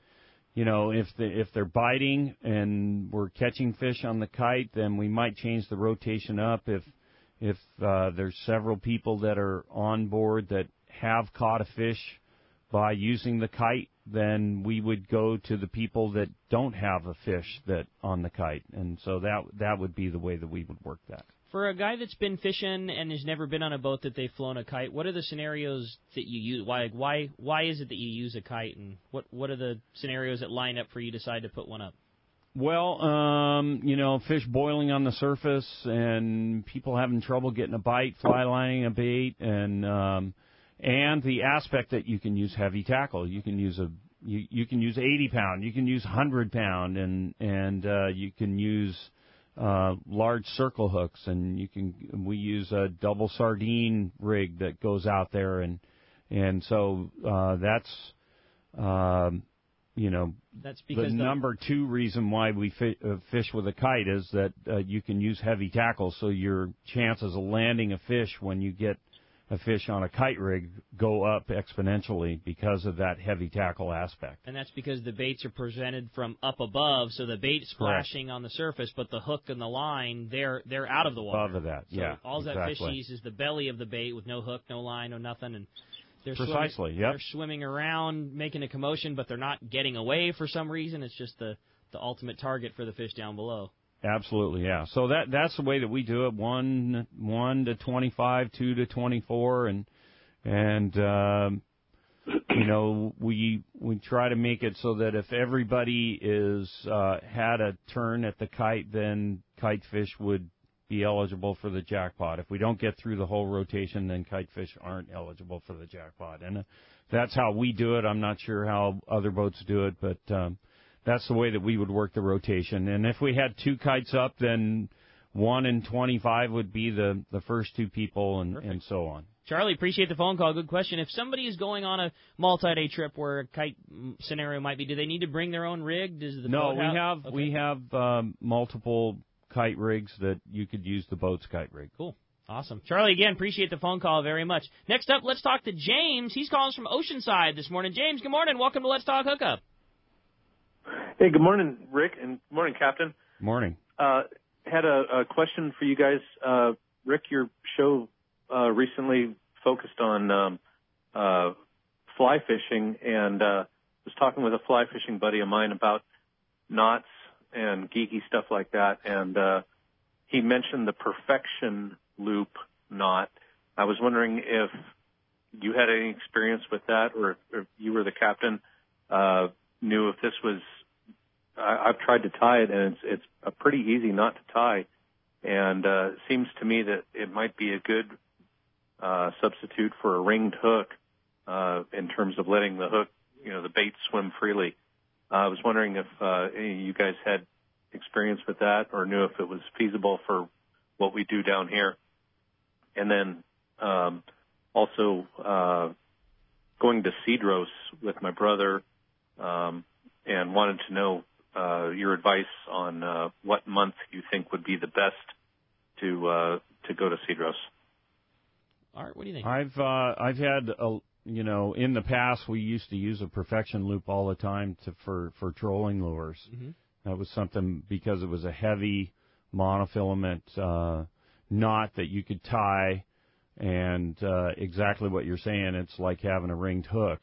if they're biting and we're catching fish on the kite, then we might change the rotation up. If there's several people that are on board that have caught a fish by using the kite, then we would go to the people that don't have a fish that on the kite, and so that would be the way that we would work that. For a guy that's been fishing and has never been on a boat that they've flown a kite, what are the scenarios that you use? Why is it that you use a kite, and what are the scenarios that line up for you to decide to put one up? Well, fish boiling on the surface and people having trouble getting a bite, fly lining a bait, and the aspect that you can use heavy tackle. You can use you can use 80 pound, you can use 100 pound, and you can use large circle hooks, and we use a double sardine rig that goes out there, and so that's that's because the number 2 reason why we fish with a kite is that you can use heavy tackle, so your chances of landing a fish when you get a fish on a kite rig go up exponentially because of that heavy tackle aspect. And that's because the baits are presented from up above, so the bait's splashing on the surface, but the hook and the line, they're out of the water. Above of that, so yeah. all exactly. that fish sees is the belly of the bait with no hook, no line, no nothing, and they're Precisely, swimming, They're swimming around, making a commotion, but they're not getting away for some reason. It's just the ultimate target for the fish down below. Absolutely, yeah. So that's the way that we do it: 1 to 25, 2 to 24, and you know, we try to make it so that if everybody had a turn at the kite, then kite fish would be eligible for the jackpot. If we don't get through the whole rotation, then kite fish aren't eligible for the jackpot. And that's how we do it. I'm not sure how other boats do it, but that's the way that we would work the rotation. And if we had 2 kites up, then 1 in 25 would be the first 2 people, and so on. Charlie, appreciate the phone call. Good question. If somebody is going on a multi-day trip where a kite scenario might be, do they need to bring their own rig? We have multiple kite rigs that you could use the boat's kite rig. Cool. Awesome. Charlie, again, appreciate the phone call very much. Next up, let's talk to James. He's calling us from Oceanside this morning. James, good morning. Welcome to Let's Talk Hookup. Hey, good morning, Rick, and good morning, Captain. Morning. Had a question for you guys. Rick, your show recently focused on fly fishing, and was talking with a fly fishing buddy of mine about knots and geeky stuff like that, and he mentioned the Perfection Loop knot. I was wondering if you had any experience with that, or if you were the captain, knew if this was. I've tried to tie it, and it's a pretty easy knot to tie, and it seems to me that it might be a good substitute for a ringed hook in terms of letting the hook, the bait swim freely. I was wondering if any of you guys had experience with that or knew if it was feasible for what we do down here. And then also going to Cedros with my brother and wanted to know your advice on what month you think would be the best to go to Cedros. Art, what do you think? I've had in the past we used to use a Perfection Loop all the time for trolling lures. Mm-hmm. That was something because it was a heavy monofilament knot that you could tie, and exactly what you're saying, it's like having a ringed hook.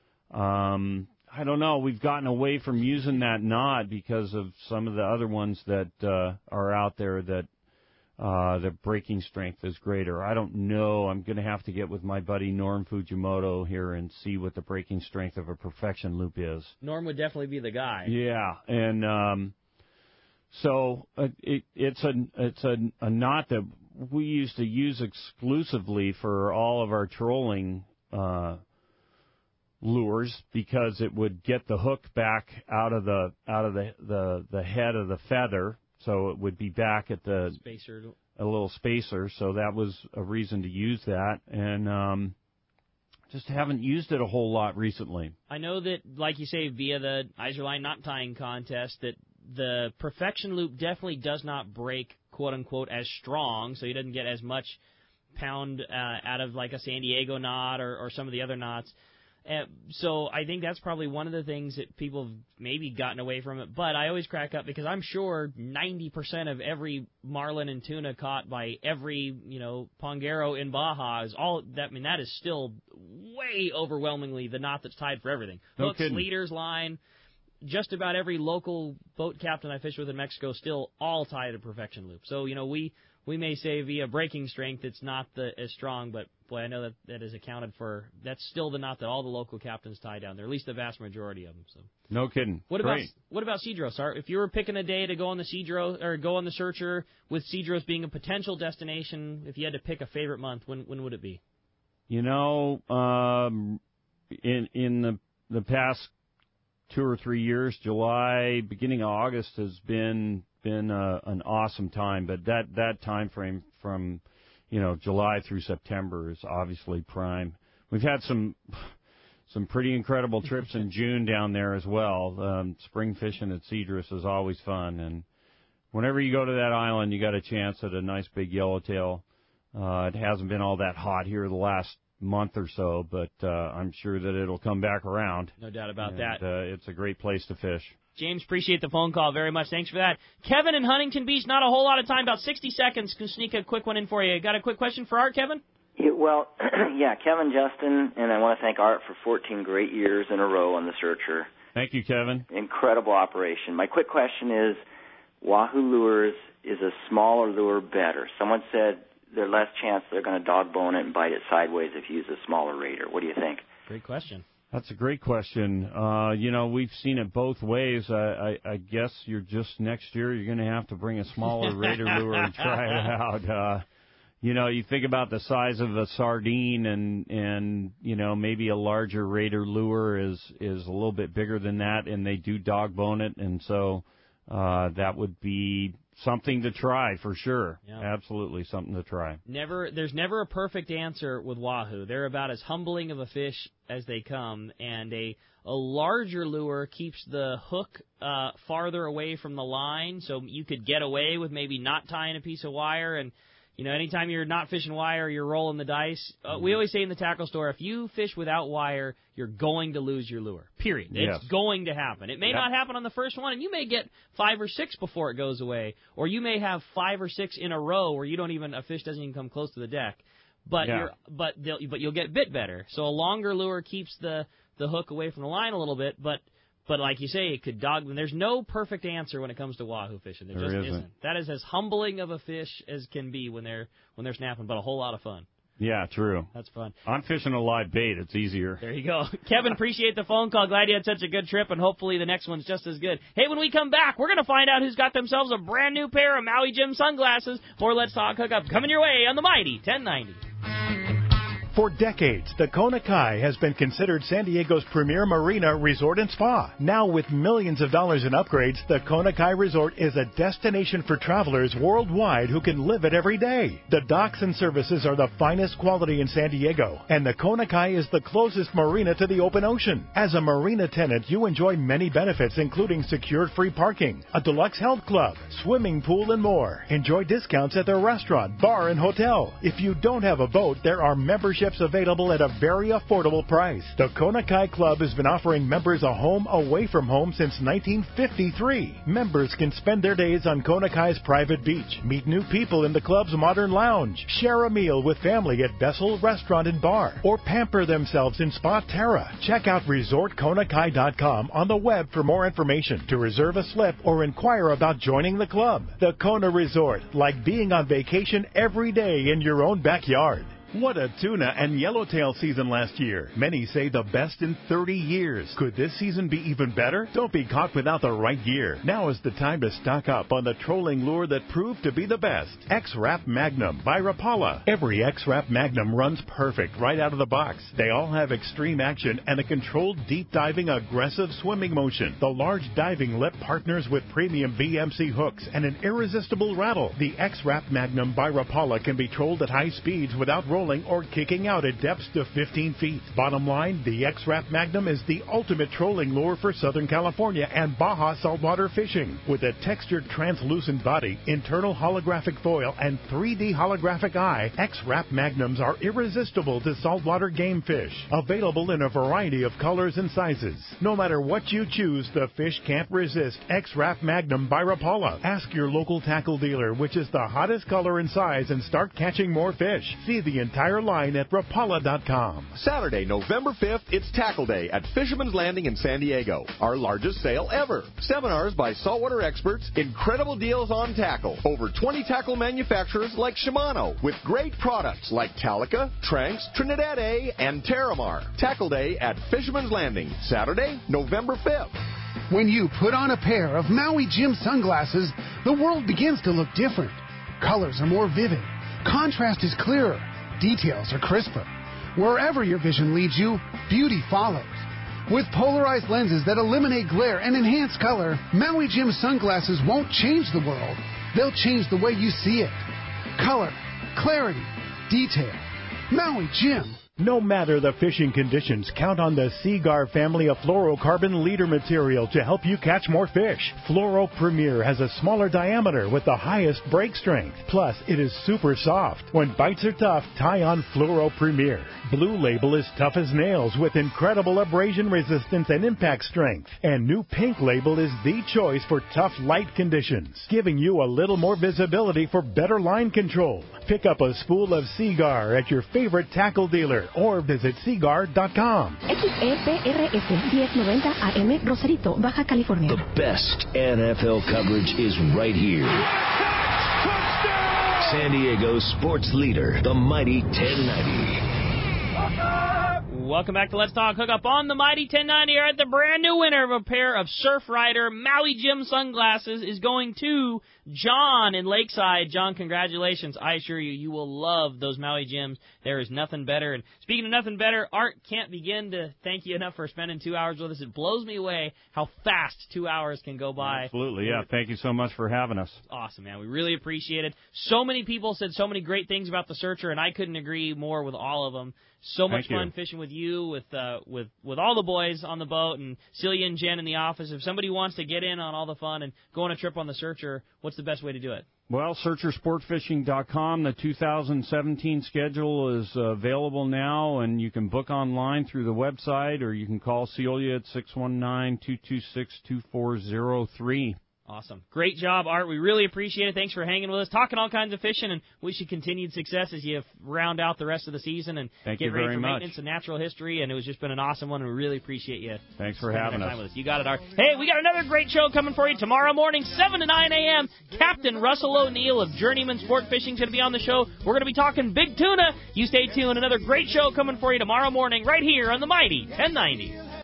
I don't know. We've gotten away from using that knot because of some of the other ones that are out there that the breaking strength is greater. I don't know. I'm going to have to get with my buddy Norm Fujimoto here and see what the breaking strength of a Perfection Loop is. Norm would definitely be the guy. Yeah, and so it's a knot that we used to use exclusively for all of our trolling lures because it would get the hook back out of the head of the feather, so it would be back at the spacer, a little spacer. So that was a reason to use that, and just haven't used it a whole lot recently. I know that, like you say, via the Iserline knot tying contest, that the Perfection Loop definitely does not break, quote unquote, as strong, so he doesn't get as much pound out of like a San Diego knot or some of the other knots. So I think that's probably one of the things that people have maybe gotten away from it. But I always crack up because I'm sure 90% of every marlin and tuna caught by every, pongero in Baja is all that. I mean, that is still way overwhelmingly the knot that's tied for everything. No Hooks, kidding. leaders, line. Just about every local boat captain I fish with in Mexico still all tie to Perfection Loop. So, we may say via breaking strength it's not as strong, but boy, I know that is accounted for. That's still the knot that all the local captains tie down there, at least the vast majority of them. So. No kidding. What Great. about Cedros, Art? If you were picking a day to go on the Cedros or go on the Searcher, with Cedros being a potential destination, if you had to pick a favorite month, when would it be? In the past 2 or 3 years, July, beginning of August has been an awesome time, but that time frame from July through September is obviously prime. We've had some pretty incredible trips in June down there as well. Spring fishing at Cedros is always fun, and whenever you go to that island, you got a chance at a nice big yellowtail. It hasn't been all that hot here the last month or so, but I'm sure that it'll come back around. No doubt about that. It's a great place to fish. James, appreciate the phone call very much. Thanks for that. Kevin in Huntington Beach, not a whole lot of time, about 60 seconds. Can sneak a quick one in for you. Got a quick question for Art, Kevin? Well, yeah, Kevin, Justin, and I want to thank Art for 14 great years in a row on the Searcher. Thank you, Kevin. Incredible operation. My quick question is, Wahoo Lures, is a smaller lure better? Someone said there's less chance they're going to dog bone it and bite it sideways if you use a smaller raider. What do you think? Great question. That's a great question. We've seen it both ways. I guess next year you're going to have to bring a smaller raider lure and try it out. You think about the size of a sardine and maybe a larger raider lure is a little bit bigger than that, and they do dog bone it, and so that would be something to try for sure. Yeah. Absolutely something to try. There's never a perfect answer with Wahoo. They're about as humbling of a fish as they come, and a larger lure keeps the hook farther away from the line, so you could get away with maybe not tying a piece of wire. And anytime you're not fishing wire, you're rolling the dice. We always say in the tackle store, if you fish without wire, you're going to lose your lure. Period. Yes. It's going to happen. It may not happen on the first one, and you may get 5 or 6 before it goes away, or you may have 5 or 6 in a row where a fish doesn't even come close to the deck. But you'll get bit better. So a longer lure keeps the hook away from the line a little bit, but like you say, it could dog them. There's no perfect answer when it comes to Wahoo fishing. There just isn't. That is as humbling of a fish as can be when they're snapping, but a whole lot of fun. Yeah, true. That's fun. I'm fishing a live bait. It's easier. There you go. Kevin, appreciate the phone call. Glad you had such a good trip, and hopefully the next one's just as good. Hey, when we come back, we're going to find out who's got themselves a brand new pair of Maui Jim sunglasses. More Let's Talk Hookup coming your way on the Mighty 1090. For decades, the Kona Kai has been considered San Diego's premier marina resort and spa. Now, with millions of dollars in upgrades, the Kona Kai Resort is a destination for travelers worldwide who can live it every day. The docks and services are the finest quality in San Diego, and the Kona Kai is the closest marina to the open ocean. As a marina tenant, you enjoy many benefits, including secured free parking, a deluxe health club, swimming pool, and more. Enjoy discounts at their restaurant, bar, and hotel. If you don't have a boat, there are memberships available at a very affordable price. The Kona Kai Club has been offering members a home away from home since 1953. Members can spend their days on Kona Kai's private beach, meet new people in the club's modern lounge, share a meal with family at Bessel Restaurant and Bar, or pamper themselves in Spa Terra. Check out ResortKonakai.com on the web for more information, to reserve a slip, or inquire about joining the club. The Kona Resort, like being on vacation every day in your own backyard. What a tuna and yellowtail season last year. Many say the best in 30 years. Could this season be even better? Don't be caught without the right gear. Now is the time to stock up on the trolling lure that proved to be the best. X-Rap Magnum by Rapala. Every X-Rap Magnum runs perfect right out of the box. They all have extreme action and a controlled deep diving aggressive swimming motion. The large diving lip partners with premium VMC hooks and an irresistible rattle. The X-Rap Magnum by Rapala can be trolled at high speeds without rolling or kicking out at depths to 15 feet. Bottom line, the X-Rap Magnum is the ultimate trolling lure for Southern California and Baja saltwater fishing. With a textured translucent body, internal holographic foil, and 3D holographic eye, X-Rap Magnums are irresistible to saltwater game fish. Available in a variety of colors and sizes. No matter what you choose, the fish can't resist X-Rap Magnum by Rapala. Ask your local tackle dealer which is the hottest color and size and start catching more fish. See the entire line at Rapala.com. Saturday, November 5th, it's Tackle Day at Fisherman's Landing in San Diego. Our largest sale ever. Seminars by saltwater experts, incredible deals on tackle. Over 20 tackle manufacturers like Shimano, with great products like Talica, Tranx, Trinidad A, and Terramar. Tackle Day at Fisherman's Landing, Saturday, November 5th. When you put on a pair of Maui Jim sunglasses, the world begins to look different. Colors are more vivid. Contrast is clearer. Details are crisper. Wherever your vision leads you, beauty follows. With polarized lenses that eliminate glare and enhance color, Maui Jim sunglasses won't change the world. They'll change the way you see it. Color, clarity, detail. Maui Jim. No matter the fishing conditions, count on the Seaguar family of fluorocarbon leader material to help you catch more fish. Fluoro Premier has a smaller diameter with the highest break strength. Plus, it is super soft. When bites are tough, tie on Fluoro Premier. Blue Label is tough as nails with incredible abrasion resistance and impact strength. And new Pink Label is the choice for tough light conditions, giving you a little more visibility for better line control. Pick up a spool of Seaguar at your favorite tackle dealer or visit seaguar.com. XEPRS 1090 AM, Rosarito, Baja California. The best NFL coverage is right here. San Diego's sports leader, the Mighty 1090. Welcome back to Let's Talk Hookup on the Mighty 1090. Here at the brand new winner of a pair of Surf Rider Maui Jim sunglasses is going to John in Lakeside. John, congratulations. I assure you, you will love those Maui Jims. There is nothing better. And speaking of nothing better, Art can't begin to thank you enough for spending 2 hours with us. It blows me away how fast 2 hours can go by. Absolutely, yeah. Thank you so much for having us. Awesome, man. We really appreciate it. So many people said so many great things about the Searcher, and I couldn't agree more with all of them. So much fun fishing with you, with all the boys on the boat, and Celia and Jen in the office. If somebody wants to get in on all the fun and go on a trip on the Searcher, what's the best way to do it? Well, SearcherSportFishing.com. The 2017 schedule is available now, and you can book online through the website, or you can call Celia at 619-226-2403. Awesome. Great job, Art. We really appreciate it. Thanks for hanging with us, talking all kinds of fishing, and wish you continued success as you round out the rest of the season and get ready for maintenance and natural history. And it was just been an awesome one, and we really appreciate you. Thanks for having us. Time with us. You got it, Art. Hey, we got another great show coming for you tomorrow morning, 7 to 9 a.m. Captain Russell O'Neill of Journeyman Sport Fishing is going to be on the show. We're going to be talking big tuna. You stay tuned. Another great show coming for you tomorrow morning right here on the Mighty 1090.